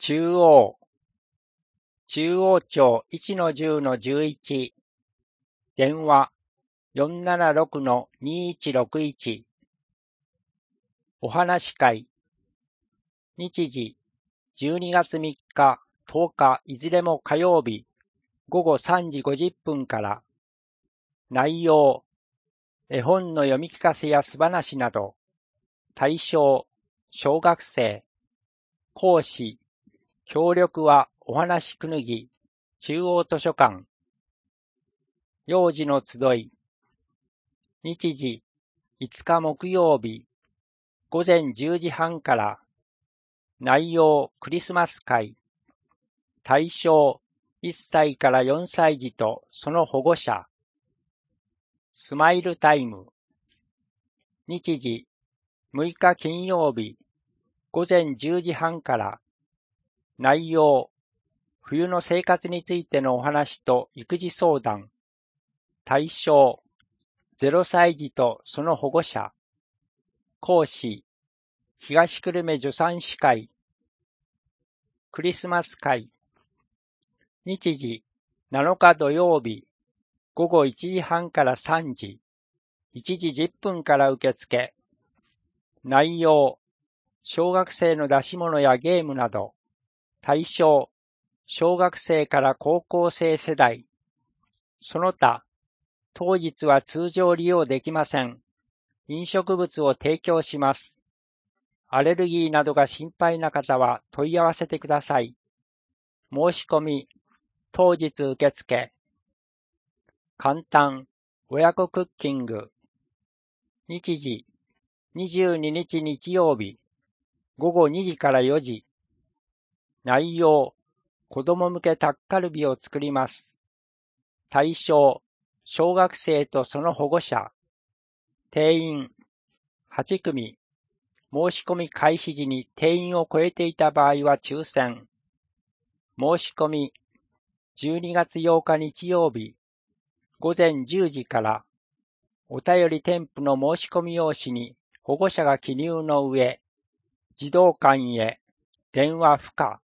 中央、中央町 1-10-11、電話476-2161、お話し会、日時12月3日、10日いずれも火曜日、午後3時50分から、内容、絵本の読み聞かせや素話など、対象、小学生、講師、協力はお話くぬぎ、中央図書館、幼児の集い、日時、5日木曜日、午前10時半から、内容、クリスマス会、対象、1歳から4歳児とその保護者、スマイルタイム、日時、6日金曜日、午前10時半から、内容、冬の生活についてのお話と育児相談、対象、0歳児とその保護者、講師、東久留米助産師会、クリスマス会、日時、7日土曜日、午後1時半から3時、1時10分から受付、内容、小学生の出し物やゲームなど、対象、小学生から高校生世代、その他、当日は通常利用できません。飲食物を提供します。アレルギーなどが心配な方は問い合わせてください。申し込み、当日受付。簡単、親子クッキング。日時、22日日曜日、午後2時から4時。内容、子供向けタッカルビを作ります。対象、小学生とその保護者。定員、8組。申し込み開始時に定員を超えていた場合は抽選。申し込み、12月8日日曜日、午前10時から、お便り添付の申し込み用紙に保護者が記入の上、児童館へ電話不可。